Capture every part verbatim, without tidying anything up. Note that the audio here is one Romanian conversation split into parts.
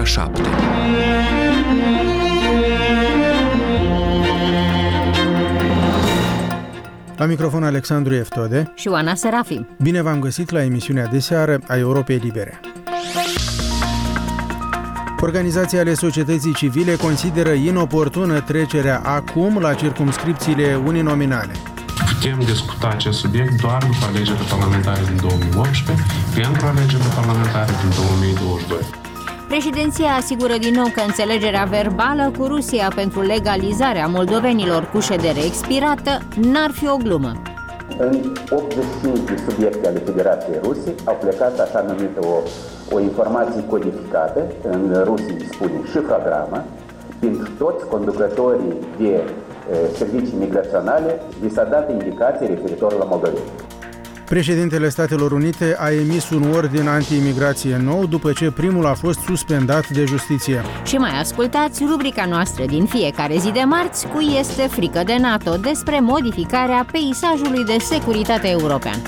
șapte. La microfon Alexandru Eftode și Oana Serafim. Bine v-am găsit la emisiunea de seară a Europei Libere. Organizații ale societății civile consideră inoportună trecerea acum la circumscripțiile uninominale. Putem discuta acest subiect doar după alegerile parlamentare din două mii optsprezece, pentru alegerile parlamentare din două mii douăzeci și doi. Președinția asigură din nou că înțelegerea verbală cu Rusia pentru legalizarea moldovenilor cu ședere expirată n-ar fi o glumă. În optzeci și cinci de subiecte ale Federației Ruse au plecat așa numită o, o informație codificată, în Rusie spune șifrogramă, pentru toți conducătorii de e, servicii migraționale, li s-a dat indicații referitor la moldoveni. Președintele Statelor Unite a emis un ordin anti-imigrație nou după ce primul a fost suspendat de justiție. Și mai ascultați rubrica noastră din fiecare zi de marți, Cui este frică de NATO, despre modificarea peisajului de securitate european.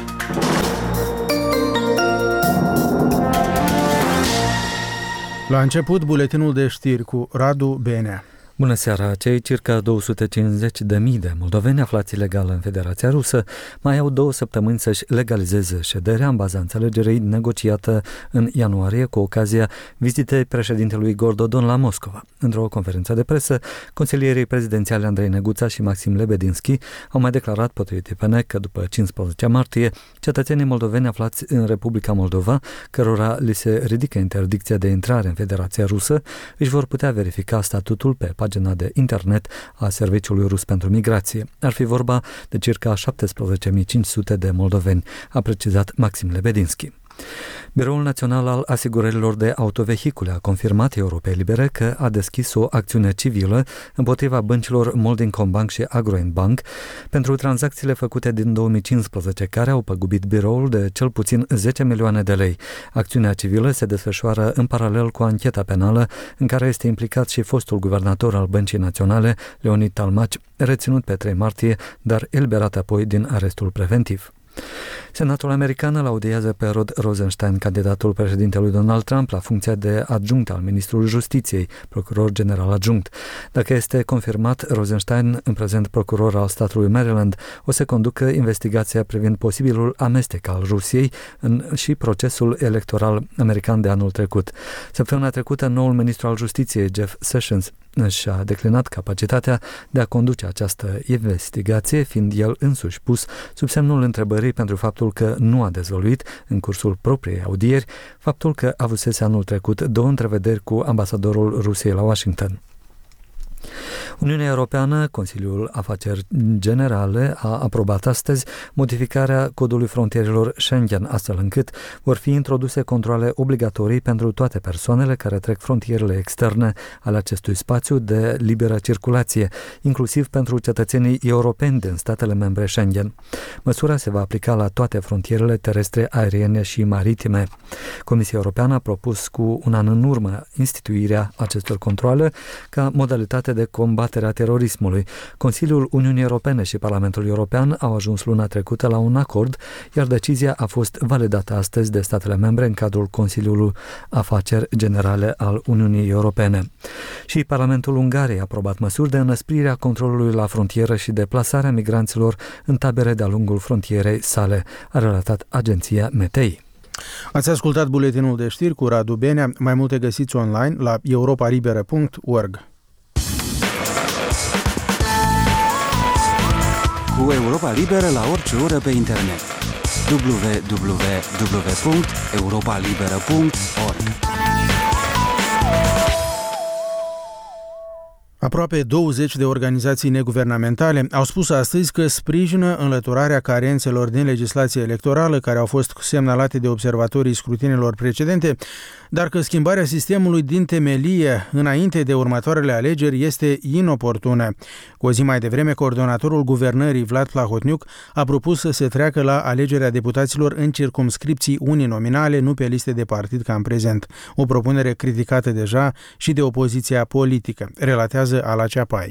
La început, buletinul de știri cu Radu Benea. Bună seara! Cei circa două sute cincizeci de mii de moldoveni aflați ilegal în Federația Rusă mai au două săptămâni să-și legalizeze șederea în baza înțelegerii negociată în ianuarie cu ocazia vizitei președintelui Igor Dodon la Moscova. Într-o conferință de presă, consilierii prezidențiale Andrei Neguța și Maxim Lebedinski au mai declarat potrivit I P N că după cincisprezece martie, cetățenii moldoveni aflați în Republica Moldova, cărora li se ridică interdicția de intrare în Federația Rusă, își vor putea verifica statutul pe pagina de internet a Serviciului Rus pentru Migrație. Ar fi vorba de circa șaptesprezece mii cinci sute de moldoveni, a precizat Maxim Lebedinski. Biroul Național al Asigurărilor de Autovehicule a confirmat Europei Libere că a deschis o acțiune civilă împotriva băncilor Moldinkom și Agroend Bank pentru tranzacțiile făcute din două mii cincisprezece, care au păgubit biroul de cel puțin zece milioane de lei. Acțiunea civilă se desfășoară în paralel cu ancheta penală în care este implicat și fostul guvernator al Băncii Naționale, Leonid Talmaci, reținut pe trei martie, dar eliberat apoi din arestul preventiv. Senatul american îl audiază pe Rod Rosenstein, candidatul președintelui Donald Trump la funcția de adjunct al ministrului Justiției, procuror general adjunct. Dacă este confirmat, Rosenstein, în prezent procuror al statului Maryland, o să conducă investigația privind posibilul amestec al Rusiei în și procesul electoral american de anul trecut. Săptămâna trecută, noul ministru al Justiției, Jeff Sessions, și-a declinat capacitatea de a conduce această investigație, fiind el însuși pus sub semnul întrebării pentru faptul că nu a dezvăluit în cursul propriei audieri faptul că avusese anul trecut două întrevederi cu ambasadorul Rusiei la Washington. Uniunea Europeană, Consiliul Afaceri Generale, a aprobat astăzi modificarea codului frontierelor Schengen, astfel încât vor fi introduse controale obligatorii pentru toate persoanele care trec frontierele externe ale acestui spațiu de liberă circulație, inclusiv pentru cetățenii europeni din statele membre Schengen. Măsura se va aplica la toate frontierele terestre, aeriene și maritime. Comisia Europeană a propus cu un an în urmă instituirea acestor controale ca modalitate de combaterea terorismului. Consiliul Uniunii Europene și Parlamentul European au ajuns luna trecută la un acord, iar decizia a fost validată astăzi de statele membre în cadrul Consiliului Afaceri Generale al Uniunii Europene. Și Parlamentul Ungariei a aprobat măsuri de înăsprire a controlului la frontieră și de plasarea migranților în tabere de-a lungul frontierei sale, a relatat agenția Metei. Ați ascultat buletinul de știri cu Radu Benea. Mai multe găsiți online la europa liberă punct org. Cu Europa Liberă la orice oră pe internet. w w w punct europa liberă punct org. Aproape douăzeci de organizații neguvernamentale au spus astăzi că sprijină înlăturarea carențelor din legislația electorală care au fost semnalate de observatorii scrutinilor precedente, dar că schimbarea sistemului din temelie înainte de următoarele alegeri este inoportună. Cu o zi mai devreme, coordonatorul guvernării Vlad Plahotniuc a propus să se treacă la alegerea deputaților în circumscripții uninominale, nu pe liste de partid ca în prezent. O propunere criticată deja și de opoziția politică, relatează Ala Ceapai.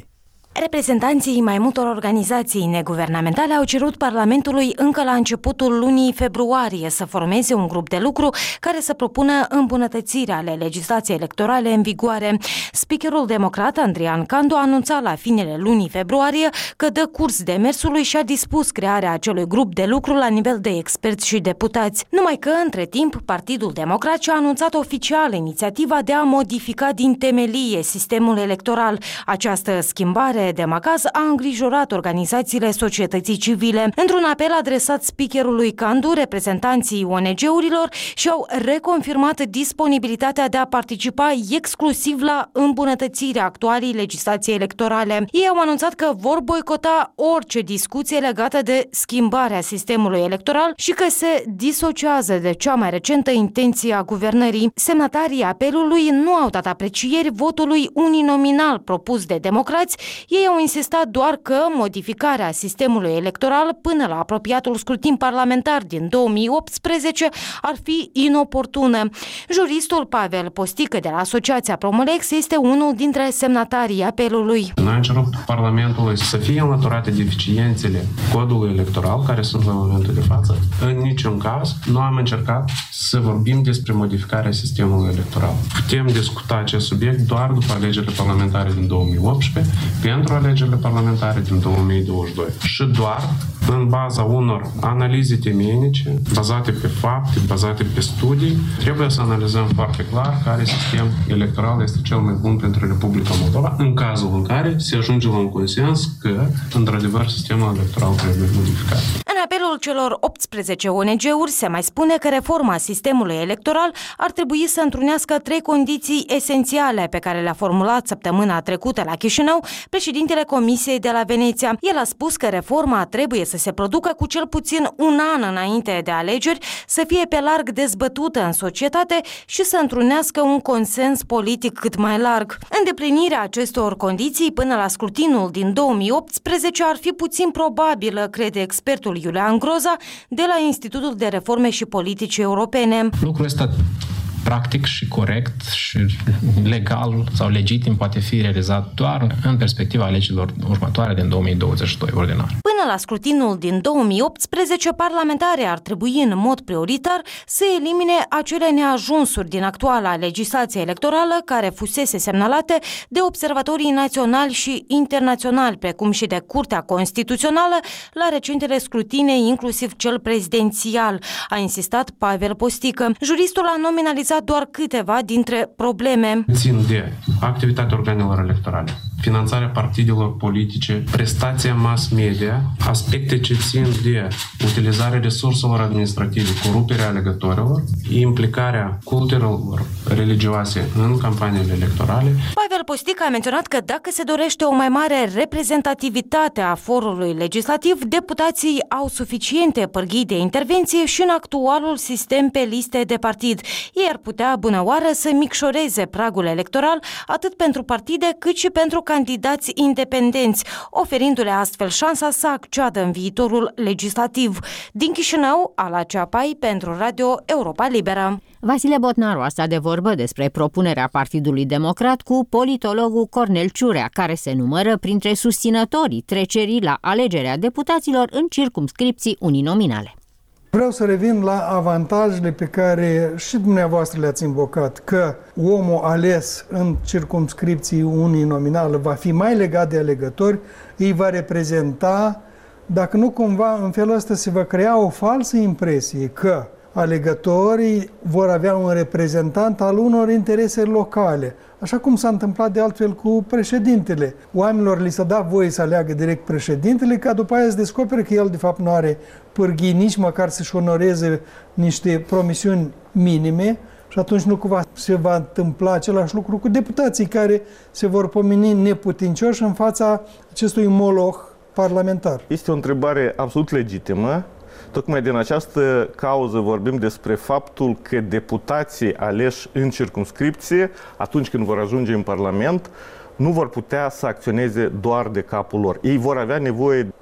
Reprezentanții mai multor organizații neguvernamentale au cerut Parlamentului încă la începutul lunii februarie să formeze un grup de lucru care să propună îmbunătățirea ale legislației electorale în vigoare. Speakerul democrat Andrian Candu a anunțat la finele lunii februarie că dă curs demersului și a dispus crearea acelui grup de lucru la nivel de experți și deputați. Numai că, între timp, Partidul Democrat și-a anunțat oficial inițiativa de a modifica din temelie sistemul electoral. Această schimbare de macaz a îngrijorat organizațiile societății civile. Într-un apel adresat speakerului Candu, reprezentanții O N G-urilor și-au reconfirmat disponibilitatea de a participa exclusiv la îmbunătățirea actualei legislației electorale. Ei au anunțat că vor boicota orice discuție legată de schimbarea sistemului electoral și că se disociază de cea mai recentă intenție a guvernării. Semnatarii apelului nu au dat aprecieri votului uninominal propus de democrați. Ei au insistat doar că modificarea sistemului electoral până la apropiatul scrutin parlamentar din două mii optsprezece ar fi inoportună. Juristul Pavel Postică de la Asociația Promolex este unul dintre semnatarii apelului. Noi am cerut Parlamentului să fie înlăturate deficiențele codului electoral care sunt la momentul de față. În niciun caz nu am încercat să vorbim despre modificarea sistemului electoral. Putem discuta acest subiect doar după alegerile parlamentare din două mii optsprezece, pentru alegerile parlamentare din două mii douăzeci și doi și doar în baza unor analize temeinice, bazate pe fapte, bazate pe studii, trebuie să analizăm foarte clar care sistem electoral este cel mai bun pentru Republica Moldova, în cazul în care se ajunge la un consens că, într-adevăr, sistemul electoral trebuie modificat. În apelul celor optsprezece O N G-uri se mai spune că reforma sistemului electoral ar trebui să întrunească trei condiții esențiale pe care le-a formulat săptămâna trecută la Chișinău președintele Comisiei de la Veneția. El a spus că reforma trebuie să se producă cu cel puțin un an înainte de alegeri, să fie pe larg dezbătută în societate și să întrunească un consens politic cât mai larg. Îndeplinirea acestor condiții până la scrutinul din două mii optsprezece ar fi puțin probabilă, crede expertul Iulian Groza de la Institutul de Reforme și Politici Europene. Lucrul ăsta practic și corect și legal sau legitim poate fi realizat doar în perspectiva alegerilor următoare din două mii douăzeci și doi, ordinare. Până la scrutinul din două mii optsprezece, parlamentarii ar trebui în mod prioritar să elimine acele neajunsuri din actuala legislație electorală care fusese semnalate de observatorii naționali și internaționali, precum și de Curtea Constituțională la recentele scrutine, inclusiv cel prezidențial, a insistat Pavel Postică. Juristul a nominalizat doar câteva dintre probleme. Țin de activitatea organelor electorale, finanțarea partidelor politice, prestația mass media, aspecte ce țin de utilizarea resurselor administrative, coruperea alegătorilor, implicarea cultelor religioase în campaniile electorale. Pavel Postică a menționat că dacă se dorește o mai mare reprezentativitate a forului legislativ, deputații au suficiente pârghii de intervenție și în actualul sistem pe liste de partid. Ei ar putea bunăoară să micșoreze pragul electoral atât pentru partide cât și pentru candidați independenți, oferindu-le astfel șansa să acceadă în viitorul legislativ. Din Chișinău, Ala Ceapai pentru Radio Europa Liberă. Vasile Botnaru a stat de vorbă despre propunerea Partidului Democrat cu politologul Cornel Ciurea, care se numără printre susținătorii trecerii la alegerea deputaților în circumscripții uninominale. Vreau să revin la avantajele pe care și dumneavoastră le-ați invocat, că omul ales în circumscripții uninominală va fi mai legat de alegători, îi va reprezenta, dacă nu cumva în felul ăsta se va crea o falsă impresie că alegătorii vor avea un reprezentant al unor interese locale, așa cum s-a întâmplat de altfel cu președintele. Oamenilor li s-a dat voie să aleagă direct președintele, ca după aia să descopere că el de fapt nu are pârghii nici măcar să-și onoreze niște promisiuni minime și atunci nu cumva se va întâmpla același lucru cu deputații care se vor pomeni neputincioși în fața acestui moloch parlamentar. Este o întrebare absolut legitimă. Tocmai din această cauză vorbim despre faptul că deputații aleși în circumscripție, atunci când vor ajunge în Parlament, nu vor putea să acționeze doar de capul lor. Ei vor avea nevoie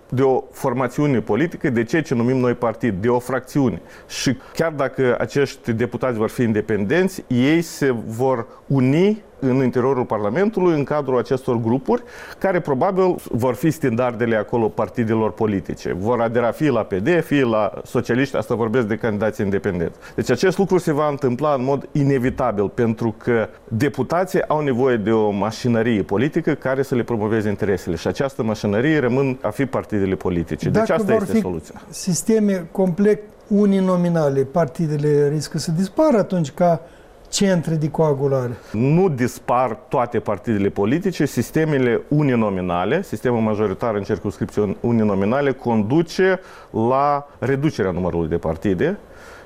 de o formațiune politică, de ceea ce numim noi partid, de o fracțiune. Și chiar dacă acești deputați vor fi independenți, ei se vor uni în interiorul Parlamentului, în cadrul acestor grupuri, care probabil vor fi standardele acolo partidelor politice. Vor adera fie la P D, fie la socialiști, asta vorbesc de candidații independenți. Deci acest lucru se va întâmpla în mod inevitabil, pentru că deputații au nevoie de o mașinărie politică care să le promoveze interesele. Și această mașinărie rămân a fi partidele politice. Deci Dacă asta vor este fi soluția. sisteme complet uninominale, partidele riscă să dispară atunci ca centre de coagulare. Nu dispar toate partidele politice, sistemele uninominale, sistemul majoritar în circumscripții uninominale conduce la reducerea numărului de partide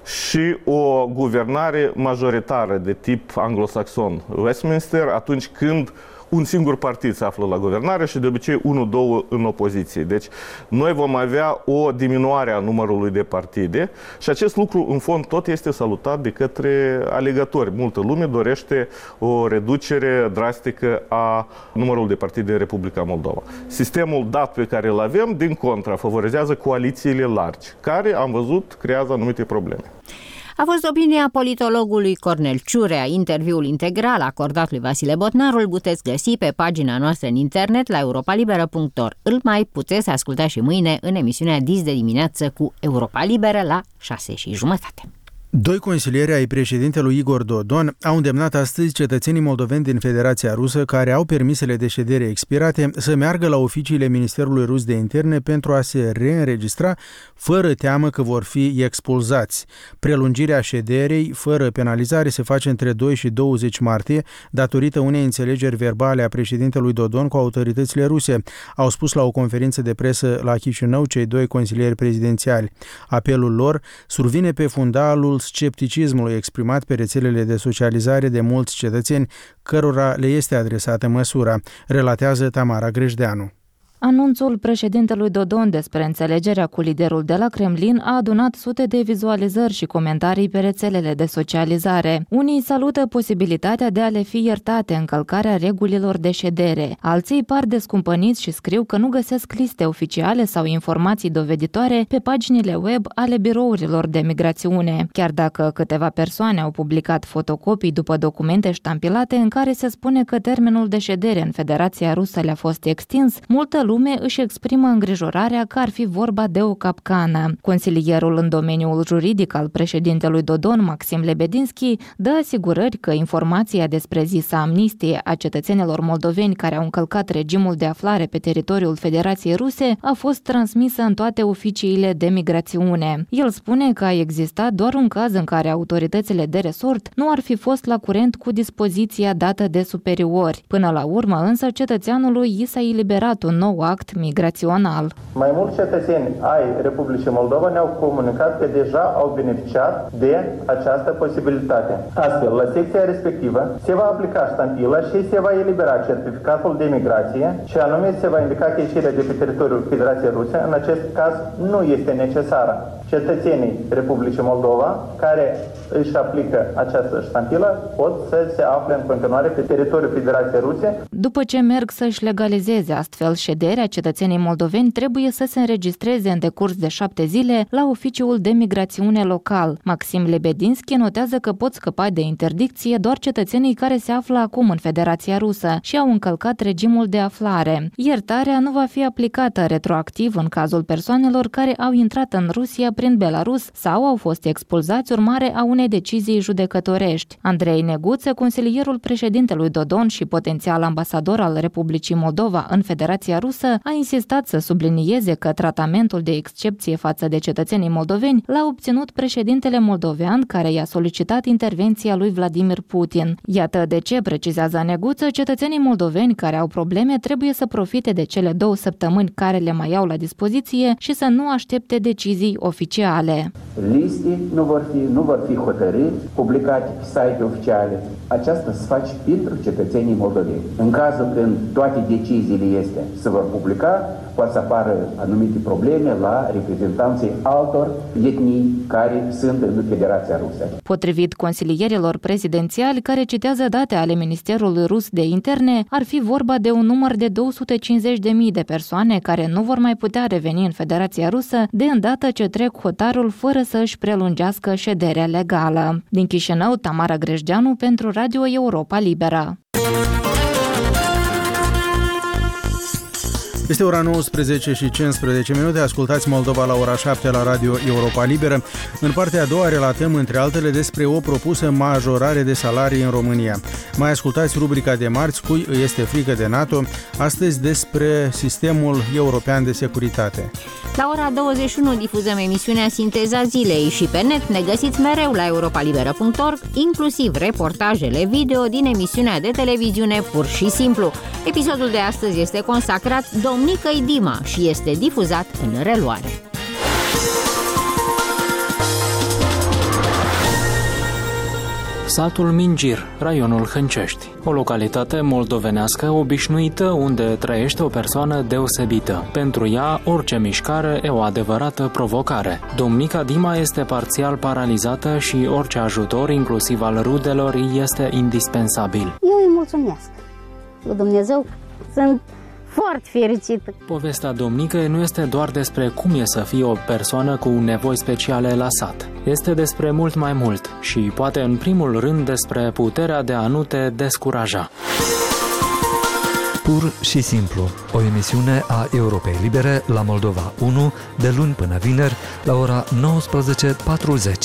și o guvernare majoritară de tip anglosaxon Westminster atunci când un singur partid se află la guvernare și de obicei unul, două în opoziție. Deci noi vom avea o diminuare a numărului de partide și acest lucru în fond tot este salutat de către alegători. Multă lume dorește o reducere drastică a numărului de partide în Republica Moldova. Sistemul dat pe care îl avem, din contra, favorizează coalițiile largi, care, am văzut, creează anumite probleme. A fost opinia politologului Cornel Ciurea. Interviul integral acordat lui Vasile Botnaru îl puteți găsi pe pagina noastră în internet la europa liberă punct org. Îl mai puteți asculta și mâine în emisiunea Dis de dimineață cu Europa Liberă la șase și jumătate. Doi consilieri ai președintelui Igor Dodon au îndemnat astăzi cetățenii moldoveni din Federația Rusă care au permisele de ședere expirate să meargă la oficiile Ministerului Rus de Interne pentru a se reînregistra fără teamă că vor fi expulzați. Prelungirea șederei fără penalizare se face între doi și douăzeci martie datorită unei înțelegeri verbale a președintelui Dodon cu autoritățile ruse, au spus la o conferință de presă la Chișinău cei doi consilieri prezidențiali. Apelul lor survine pe fundalul scepticismului exprimat pe rețelele de socializare de mulți cetățeni cărora le este adresată măsura, relatează Tamara Grejdeanu. Anunțul președintelui Dodon despre înțelegerea cu liderul de la Kremlin a adunat sute de vizualizări și comentarii pe rețelele de socializare. Unii salută posibilitatea de a le fi iertate încălcarea regulilor de ședere. Alții par descumpăniți și scriu că nu găsesc liste oficiale sau informații doveditoare pe paginile web ale birourilor de migrațiune. Chiar dacă câteva persoane au publicat fotocopii după documente ștampilate în care se spune că termenul de ședere în Federația Rusă le-a fost extins, multă lume își exprimă îngrijorarea că ar fi vorba de o capcană. Consilierul în domeniul juridic al președintelui Dodon, Maxim Lebedinski, dă asigurări că informația despre zisa amnistie a cetățenilor moldoveni care au încălcat regimul de aflare pe teritoriul Federației Ruse a fost transmisă în toate oficiile de migrațiune. El spune că a existat doar un caz în care autoritățile de resort nu ar fi fost la curent cu dispoziția dată de superiori. Până la urmă, însă, cetățeanului i s-a eliberat un nou act migrațional. Mai mulți cetățeni ai Republicii Moldova ne-au comunicat că deja au beneficiat de această posibilitate. Astfel, la secția respectivă se va aplica ștampila și se va elibera certificatul de migrație și anume se va indica că ieșirea de pe teritoriul Federației Ruse în acest caz nu este necesară. Cetățenii Republicii Moldova care își aplică această ștampilă pot să se afle în continuare pe teritoriul Federației Ruse. După ce merg să-și legalizeze astfel șederea, cetățenii moldoveni trebuie să se înregistreze în decurs de șapte zile la oficiul de migrațiune local. Maxim Lebedinski notează că pot scăpa de interdicție doar cetățenii care se află acum în Federația Rusă și au încălcat regimul de aflare. Iertarea nu va fi aplicată retroactiv în cazul persoanelor care au intrat în Rusia prin Belarus sau au fost expulzați urmare a unei decizii judecătorești. Andrei Neguță, consilierul președintelui Dodon și potențial ambasador al Republicii Moldova în Federația Rusă, a insistat să sublinieze că tratamentul de excepție față de cetățenii moldoveni l-a obținut președintele moldovean care i-a solicitat intervenția lui Vladimir Putin. Iată de ce, precizează Neguță, cetățenii moldoveni care au probleme trebuie să profite de cele două săptămâni care le mai au la dispoziție și să nu aștepte decizii oficiale. Liste nu vor fi, nu vor fi hotărâri publicate pe site-uri oficiale. Aceasta se face pentru cetățenii moldoveni. În cazul când toate deciziile este să vor publica, poate să apară anumite probleme la reprezentanții altor etnii care sunt în Federația Rusă. Potrivit consilierilor prezidențiali care citează date ale Ministerului Rus de Interne, ar fi vorba de un număr de două sute cincizeci de mii de persoane care nu vor mai putea reveni în Federația Rusă de îndată ce trec hotarul fără să își prelungească șederea legală. Din Chișinău, Tamara Grejdeanu pentru Radio Europa Liberă. Este ora nouăsprezece și cincisprezece minute, ascultați Moldova la ora șapte la Radio Europa Liberă. În partea a doua relatăm, între altele, despre o propusă majorare de salarii în România. Mai ascultați rubrica de marți, cui îi este frică de NATO, astăzi despre sistemul european de securitate. La ora douăzeci și unu difuzăm emisiunea Sinteza Zilei și pe net ne găsiți mereu la europa liberă punct org, inclusiv reportajele video din emisiunea de televiziune Pur și Simplu. Episodul de astăzi este consacrat Domnică-i Dima și este difuzat în reluare. Satul Mingir, raionul Hâncești, o localitate moldovenească obișnuită unde trăiește o persoană deosebită. Pentru ea, orice mișcare e o adevărată provocare. Domnica Dima este parțial paralizată și orice ajutor, inclusiv al rudelor, este indispensabil. Eu îi mulțumesc lui Dumnezeu, sunt foarte fericită. Povestea Domnicăi nu este doar despre cum e să fii o persoană cu nevoi speciale la sat. Este despre mult mai mult și poate în primul rând despre puterea de a nu te descuraja. Pur și Simplu, o emisiune a Europei Libere la Moldova unu, de luni până vineri, la ora nouăsprezece patruzeci.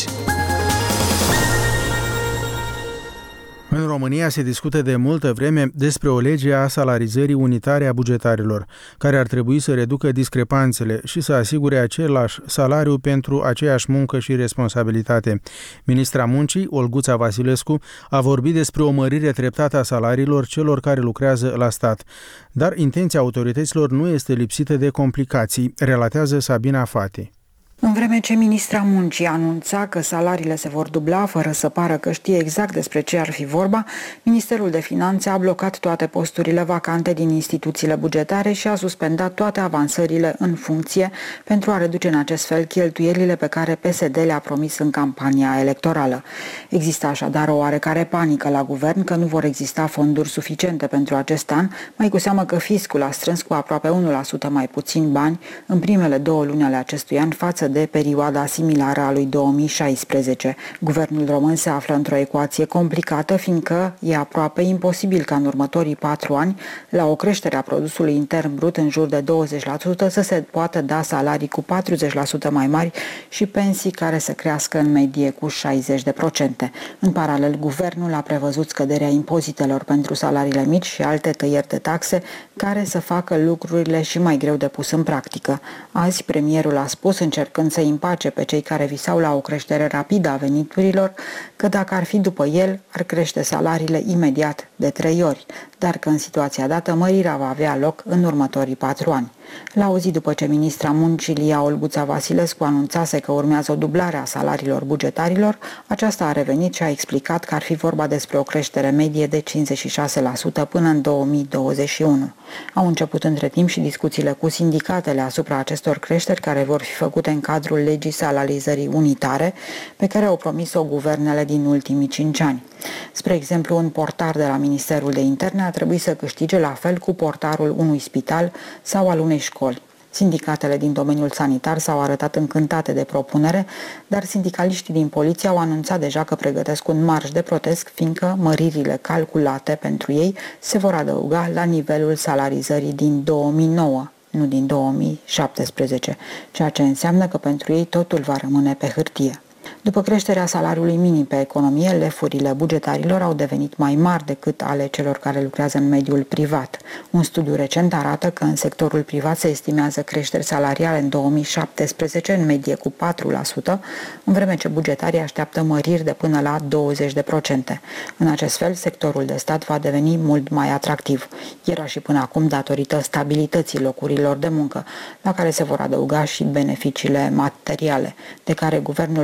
În România se discută de multă vreme despre o lege a salarizării unitare a bugetarilor, care ar trebui să reducă discrepanțele și să asigure același salariu pentru aceeași muncă și responsabilitate. Ministra Muncii, Olguța Vasilescu, a vorbit despre o mărire treptată a salariilor celor care lucrează la stat. Dar intenția autorităților nu este lipsită de complicații, relatează Sabina Fati. În vreme ce ministra Muncii anunța că salariile se vor dubla fără să pară că știe exact despre ce ar fi vorba, Ministerul de Finanțe a blocat toate posturile vacante din instituțiile bugetare și a suspendat toate avansările în funcție pentru a reduce în acest fel cheltuielile pe care P S D le-a promis în campania electorală. Există așadar o oarecare panică la guvern că nu vor exista fonduri suficiente pentru acest an, mai cu seamă că fiscul a strâns cu aproape unu la sută mai puțin bani în primele două luni ale acestui an față de perioada similară a lui două mii șaisprezece. Guvernul român se află într-o ecuație complicată, fiindcă e aproape imposibil ca în următorii patru ani, la o creștere a produsului intern brut în jur de douăzeci la sută, să se poată da salarii cu patruzeci la sută mai mari și pensii care să crească în medie cu șaizeci la sută. În paralel, guvernul a prevăzut scăderea impozitelor pentru salariile mici și alte tăieri de taxe care să facă lucrurile și mai greu de pus în practică. Azi, premierul a spus, încercând să împace pe cei care visau la o creștere rapidă a veniturilor, că dacă ar fi după el, ar crește salariile imediat de trei ori, dar că în situația dată mărirea va avea loc în următorii patru ani. La o zi după ce ministra Muncii, Lia Olguța Vasilescu, anunțase că urmează o dublare a salariilor bugetarilor, aceasta a revenit și a explicat că ar fi vorba despre o creștere medie de cincizeci și șase la sută până în două mii douăzeci și unu. Au început între timp și discuțiile cu sindicatele asupra acestor creșteri care vor fi făcute în cadrul legii salarizării unitare, pe care au promis-o guvernele din ultimii cinci ani. Spre exemplu, un portar de la Ministerul de Interne a trebuit să câștige la fel cu portarul unui spital sau al unei școli. Sindicatele din domeniul sanitar s-au arătat încântate de propunere, dar sindicaliștii din poliție au anunțat deja că pregătesc un marș de protest, fiindcă măririle calculate pentru ei se vor adăuga la nivelul salarizării din două mii nouă, nu din două mii șaptesprezece, ceea ce înseamnă că pentru ei totul va rămâne pe hârtie. După creșterea salariului minim pe economie, lefurile bugetarilor au devenit mai mari decât ale celor care lucrează în mediul privat. Un studiu recent arată că în sectorul privat se estimează creșteri salariale în două mii șaptesprezece în medie cu patru la sută, în vreme ce bugetarii așteaptă măriri de până la douăzeci la sută. În acest fel, sectorul de stat va deveni mult mai atractiv. Era și până acum datorită stabilității locurilor de muncă, la care se vor adăuga și beneficiile materiale, de care guvernul român le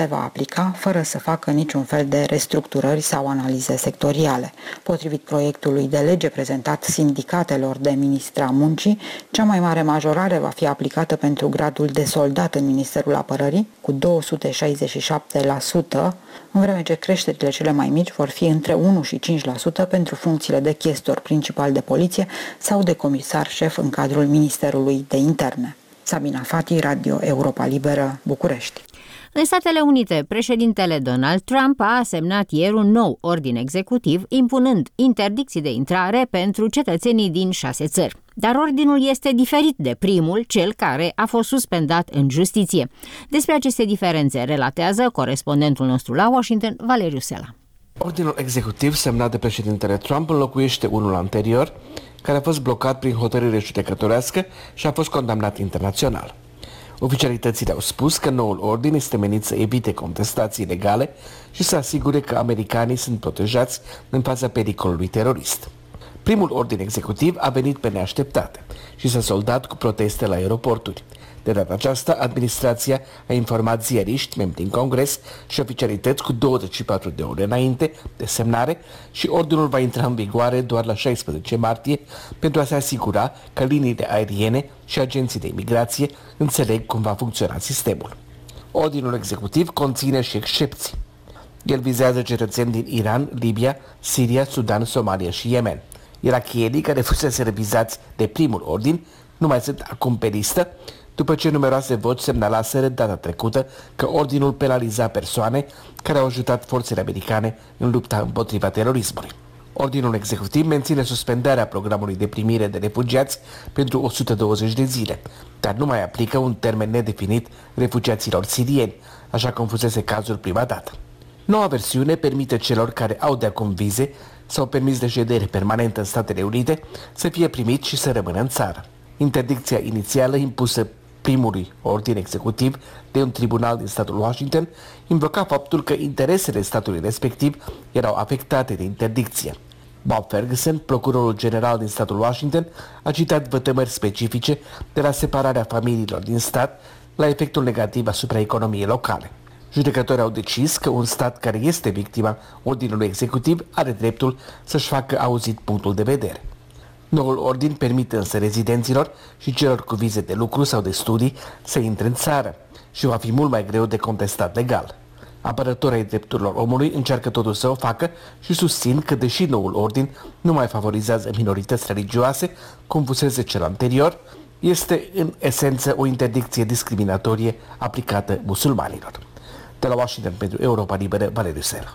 le va aplica fără să facă niciun fel de restructurări sau analize sectoriale. Potrivit proiectului de lege prezentat sindicatelor de ministra muncii, cea mai mare majorare va fi aplicată pentru gradul de soldat în Ministerul Apărării, cu două sute șaizeci și șapte la sută, în vreme ce creșterile cele mai mici vor fi între unu și cinci la sută pentru funcțiile de chestor principal de poliție sau de comisar șef în cadrul Ministerului de Interne. Sabina Fati, Radio Europa Liberă, București. În Statele Unite, președintele Donald Trump a semnat ieri un nou ordin executiv impunând interdicții de intrare pentru cetățenii din șase țări. Dar ordinul este diferit de primul, cel care a fost suspendat în justiție. Despre aceste diferențe relatează corespondentul nostru la Washington, Valeriu Sela. Ordinul executiv semnat de președintele Trump înlocuiește unul anterior, care a fost blocat prin hotărâre judecătorească și a fost condamnat internațional. Oficialitățile au spus că noul ordin este menit să evite contestații legale și să asigure că americanii sunt protejați în fața pericolului terorist. Primul ordin executiv a venit pe neașteptate și s-a soldat cu proteste la aeroporturi. De data aceasta, administrația a informat ziariști, membri în Congres și oficialități cu douăzeci și patru de ore înainte de semnare și ordinul va intra în vigoare doar la șaisprezece martie pentru a se asigura că liniile aeriene și agenții de imigrație înțeleg cum va funcționa sistemul. Ordinul executiv conține și excepții. El vizează cetățeni din Iran, Libia, Siria, Sudan, Somalia și Yemen. Irakienii care fusese revizați de primul ordin nu mai sunt acum pe listă, după ce numeroase voci semnalaseră data trecută că ordinul penaliza persoane care au ajutat forțele americane în lupta împotriva terorismului. Ordinul executiv menține suspendarea programului de primire de refugiați pentru o sută douăzeci de zile, dar nu mai aplică un termen nedefinit refugiaților sirieni, așa cum fusese cazul prima dată. Noua versiune permite celor care au de acum vize sau permis de ședere permanentă în Statele Unite să fie primiți și să rămână în țară. Interdicția inițială impusă primului ordin executiv de un tribunal din statul Washington invoca faptul că interesele statului respectiv erau afectate de interdicție. Bob Ferguson, procurorul general din statul Washington, a citat vătămări specifice de la separarea familiilor din stat la efectul negativ asupra economiei locale. Judecătorii au decis că un stat care este victima ordinului executiv are dreptul să-și facă auzit punctul de vedere. Noul ordin permite însă rezidenților și celor cu vize de lucru sau de studii să intre în țară și va fi mult mai greu de contestat legal. Apărătorii drepturilor omului încearcă totuși să o facă și susțin că, deși noul ordin nu mai favorizează minorități religioase, cum fusese cel anterior, este în esență o interdicție discriminatorie aplicată musulmanilor. De la Washington pentru Europa Liberă, Valeriu Sela.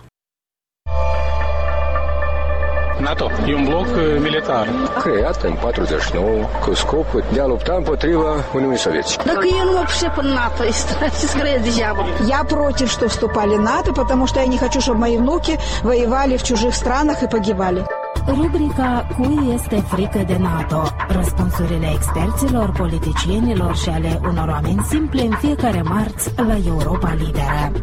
NATO e un bloc militar creat în patruzeci și nouă cu scopul de a lupta împotriva Uniunii Sovietice. Так я не вообще по НАТО, скорее дьявол. Я против, что вступали в НАТО, потому что я не хочу, чтобы мои внуки воевали в чужих странах и погибали. Rubrica Cui este frică de NATO? Răspunsurile experților, politicienilor și ale unor oameni simple în fiecare marți la Europa Liberă.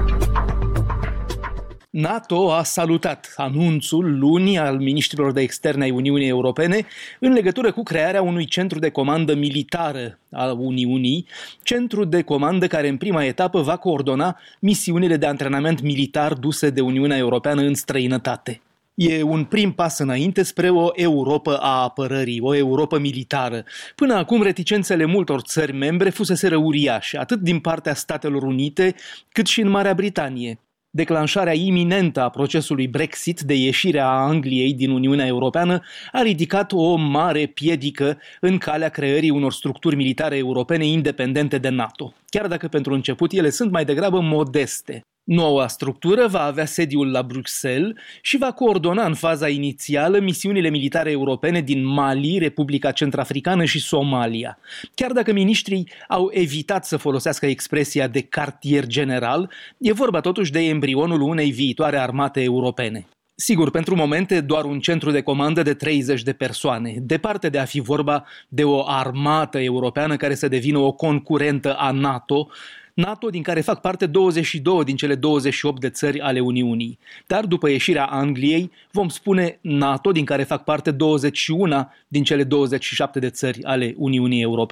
NATO a salutat anunțul luni al miniștrilor de externe ai Uniunii Europene în legătură cu crearea unui centru de comandă militară al Uniunii, centru de comandă care în prima etapă va coordona misiunile de antrenament militar duse de Uniunea Europeană în străinătate. E un prim pas înainte spre o Europă a apărării, o Europă militară. Până acum, reticențele multor țări membre fuseseră uriașe, atât din partea Statelor Unite, cât și în Marea Britanie. Declanșarea iminentă a procesului Brexit de ieșirea Angliei din Uniunea Europeană a ridicat o mare piedică în calea creării unor structuri militare europene independente de NATO, chiar dacă pentru început ele sunt mai degrabă modeste. Noua structură va avea sediul la Bruxelles și va coordona în faza inițială misiunile militare europene din Mali, Republica Centrafricană și Somalia. Chiar dacă miniștrii au evitat să folosească expresia de cartier general, e vorba totuși de embrionul unei viitoare armate europene. Sigur, pentru momente doar un centru de comandă de treizeci de persoane, departe de a fi vorba de o armată europeană care să devină o concurentă a NATO, NATO din care fac parte douăzeci și două din cele douăzeci și opt de țări ale Uniunii. Dar după ieșirea Angliei vom spune NATO din care fac parte douăzeci și unu din cele douăzeci și șapte de țări ale Uniunii Europene.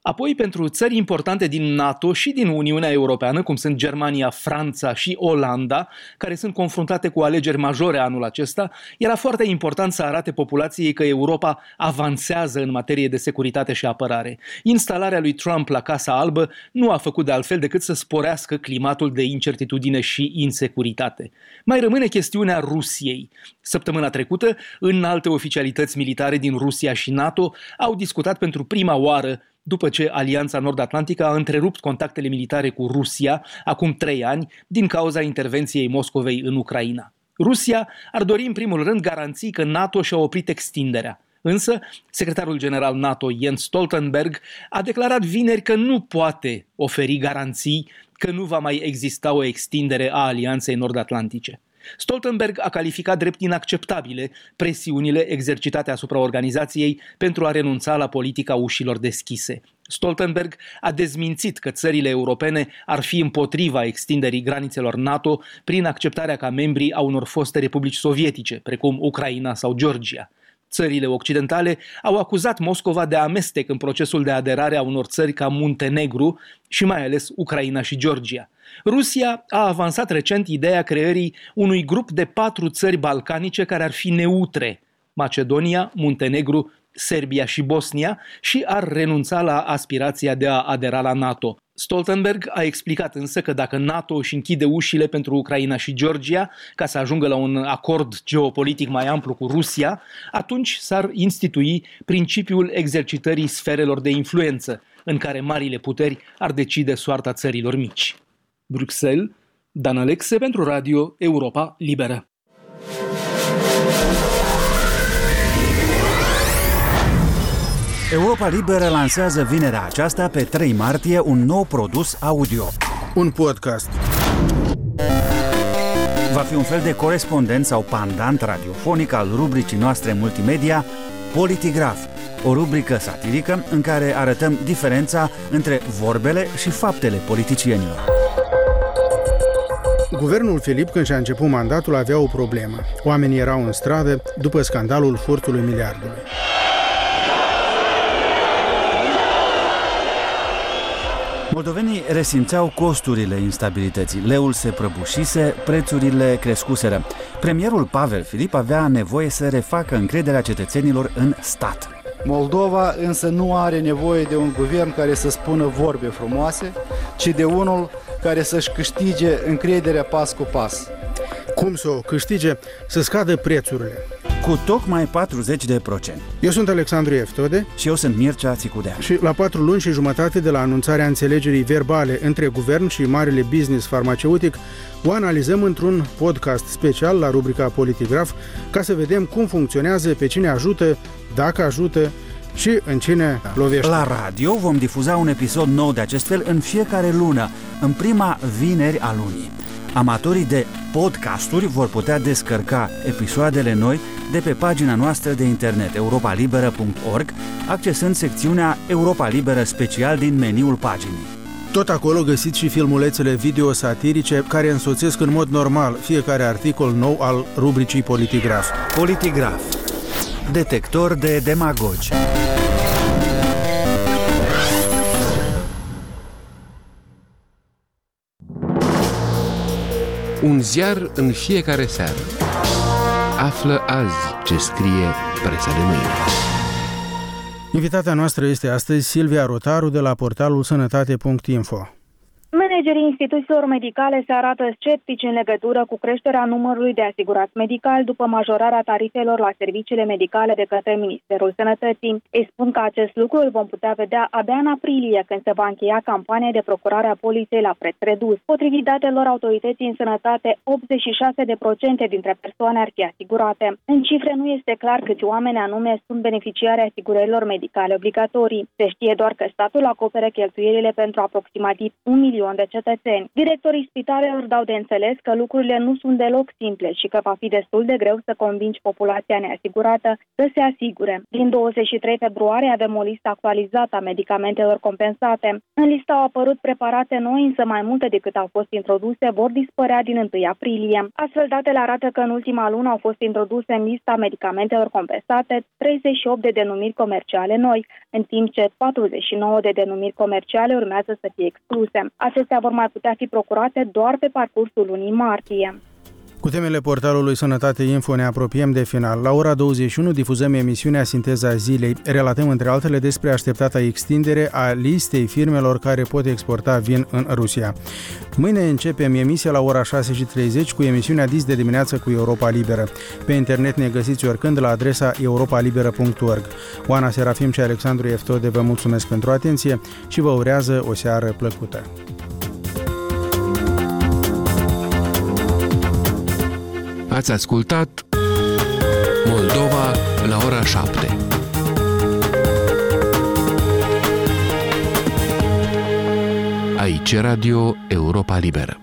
Apoi, pentru țări importante din NATO și din Uniunea Europeană, cum sunt Germania, Franța și Olanda, care sunt confruntate cu alegeri majore anul acesta, era foarte important să arate populației că Europa avansează în materie de securitate și apărare. Instalarea lui Trump la Casa Albă nu a făcut de altfel decât să sporească climatul de incertitudine și insecuritate. Mai rămâne chestiunea Rusiei. Săptămâna trecută, înalte oficialități militare din Rusia și NATO au discutat pentru prima oară după ce Alianța Nord-Atlantică a întrerupt contactele militare cu Rusia acum trei ani din cauza intervenției Moscovei în Ucraina. Rusia ar dori în primul rând garanții că NATO și-a oprit extinderea. Însă, secretarul general NATO Jens Stoltenberg a declarat vineri că nu poate oferi garanții că nu va mai exista o extindere a Alianței Nord-Atlantice. Stoltenberg a calificat drept inacceptabile presiunile exercitate asupra organizației pentru a renunța la politica ușilor deschise. Stoltenberg a dezmințit că țările europene ar fi împotriva extinderii granițelor NATO prin acceptarea ca membri a unor foste republici sovietice, precum Ucraina sau Georgia. Țările occidentale au acuzat Moscova de amestec în procesul de aderare a unor țări ca Muntenegru și mai ales Ucraina și Georgia. Rusia a avansat recent ideea creării unui grup de patru țări balcanice care ar fi neutre: Macedonia, Muntenegru, Serbia și Bosnia, și ar renunța la aspirația de a adera la NATO. Stoltenberg a explicat însă că dacă NATO își închide ușile pentru Ucraina și Georgia ca să ajungă la un acord geopolitic mai amplu cu Rusia, atunci s-ar institui principiul exercitării sferelor de influență, în care marile puteri ar decide soarta țărilor mici. Bruxelles, Dan Alexe pentru Radio Europa Liberă. Europa Liberă lansează vinerea aceasta, pe trei martie, un nou produs audio. Un podcast. Va fi un fel de corespondent sau pandant radiofonic al rubricii noastre multimedia Politigraf, o rubrică satirică în care arătăm diferența între vorbele și faptele politicienilor. Guvernul Filip, când și-a început mandatul, avea o problemă. Oamenii erau în stradă după scandalul furtului miliardului. Moldovenii resimțeau costurile instabilității. Leul se prăbușise, prețurile crescuseră. Premierul Pavel Filip avea nevoie să refacă încrederea cetățenilor în stat. Moldova însă nu are nevoie de un guvern care să spună vorbe frumoase, ci de unul care să-și câștige încrederea pas cu pas. Cum să o câștige? Să scadă prețurile. Cu tocmai patruzeci de procente. Eu sunt Alexandru Eftode. Și eu sunt Mircea Țicudea. Și la patru luni și jumătate de la anunțarea înțelegerii verbale între guvern și marele business farmaceutic, o analizăm într-un podcast special la rubrica Politigraf, ca să vedem cum funcționează, pe cine ajută, dacă ajută și în cine lovește. La radio vom difuza un episod nou de acest fel în fiecare lună, în prima vineri a lunii. Amatorii de podcasturi vor putea descărca episoadele noi de pe pagina noastră de internet europa liberă punct org, accesând secțiunea Europa Liberă Special din meniul paginii. Tot acolo găsiți și filmulețele video satirice care însoțesc în mod normal fiecare articol nou al rubricii Politigraf. Politigraf. Detector de demagogi. Un ziar în fiecare seară. Află azi ce scrie presa de mâine. Invitata noastră este astăzi Silvia Rotaru de la portalul sănătate punct info. Managerii instituțiilor medicale se arată sceptici în legătură cu creșterea numărului de asigurați medicali după majorarea tarifelor la serviciile medicale de către Ministerul Sănătății. Ei spun că acest lucru îl vom putea vedea abia în aprilie, când se va încheia campania de procurare a poliței la preț redus. Potrivit datelor autorității în sănătate, optzeci și șase la sută dintre persoane ar fi asigurate. În cifre nu este clar câți oameni anume sunt beneficiari asigurărilor medicale obligatorii. Se știe doar că statul acoperă cheltuielile pentru aproximativ un milion de cetățeni. Directorii spitalelor dau de înțeles că lucrurile nu sunt deloc simple și că va fi destul de greu să convingi populația neasigurată să se asigure. Din douăzeci și trei februarie avem o listă actualizată a medicamentelor compensate. În listă au apărut preparate noi, însă mai multe decât au fost introduse vor dispărea din întâi aprilie. Astfel, datele arată că în ultima lună au fost introduse în lista medicamentelor compensate treizeci și opt de denumiri comerciale noi, în timp ce patruzeci și nouă de denumiri comerciale urmează să fie excluse. Acestea vor mai putea fi procurate doar pe parcursul lunii martie. Cu temele portalului Sănătate Info ne apropiem de final. La ora douăzeci și unu difuzăm emisiunea Sinteza Zilei. Relatăm între altele despre așteptata extindere a listei firmelor care pot exporta vin în Rusia. Mâine începem emisia la ora șase și treizeci cu emisiunea Dis de dimineață cu Europa Liberă. Pe internet ne găsiți oricând la adresa europa liberă punct org. Oana Serafim și Alexandru Eftode vă mulțumesc pentru atenție și vă urează o seară plăcută. Ați ascultat Moldova la ora șapte. Aici Radio Europa Liberă.